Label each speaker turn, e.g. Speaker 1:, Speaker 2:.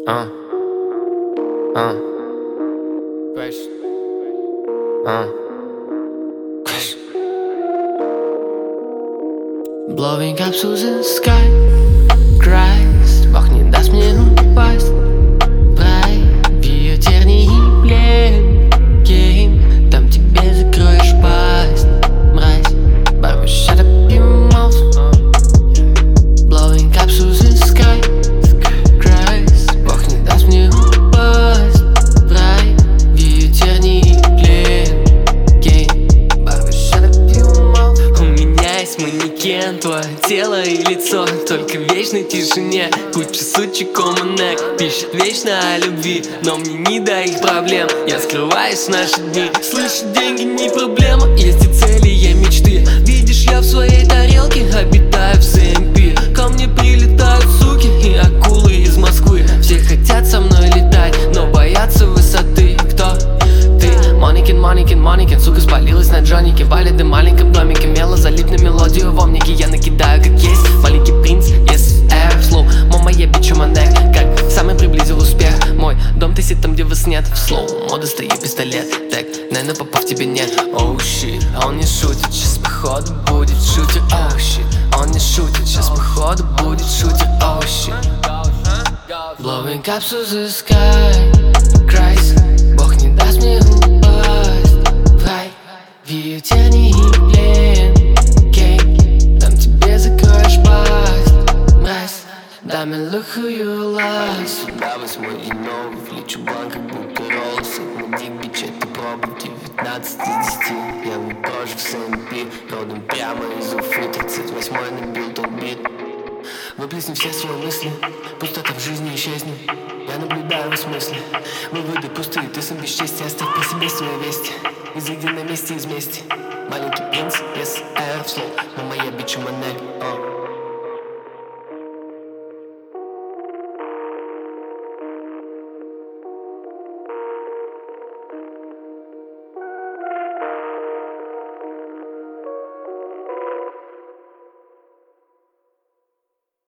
Speaker 1: Uh, uh,
Speaker 2: Question.
Speaker 1: uh.
Speaker 2: Blowing up to the sky. Christ, Бог не даст мне упасть в рай, в ее тернии плен. Game, там тебе закроешь пасть, мразь. Baby, shut up your mouth. Blowing up to the sky. Christ, Бог не даст мне упасть в рай, в ее тернии плен. Game, baby, shut up your mouth. У меня есть манекен, твое тело и лицо, только в вечной тишине куча сучек коммунек пишет вечно о любви, но мне не до их проблем. Я скрываюсь в наши дни. Слышь, деньги не проблема, есть и цели, и мечты. Видишь, я в своей тарелке обитаю в СМП. Ко мне прилетают суки и акулы из Москвы. Все хотят со мной летать, но боятся высоты. Кто? Ты, манекен, манекен, манекен. Сука спалилась на джонике, валит в маленьком домике. Мело залип на мелодию в омнике. Я накидаю как есть, маленький принц, yes, airflow. Мама, я бичу манек, как самый приблизил успех. Мой дом тысит там, где вас нет. В слоу, мода стоит пистолет. Так, наверное, попав тебе нет. Оу, щит, он не шутит, сейчас походу будет шутер. Оу, щит, он не шутит, сейчас походу будет шутер. Оу, щит. Blowing up to the sky. Christ, Бог не даст мне упасть в рай, в ее тернии плен. Game, там тебе закроешь пасть, мразь. Дай мне look who you love. Сюда восьмой и новый, влечу бланк, как будто роллс. На дик бич, это проба, 19 из 10. Я не тоже в СМП, родом прямо из Уфы. 38-й набил тот бит. Выплесни все свои мысли, пустота в жизни исчезнет. Я наблюдаю в смысле. Выводы пустые, ты сам бесчестие. Оставь при себе свои вести. Изыди на месте из мести. Маленький принц, yes, airflow. Но моя бичу манек,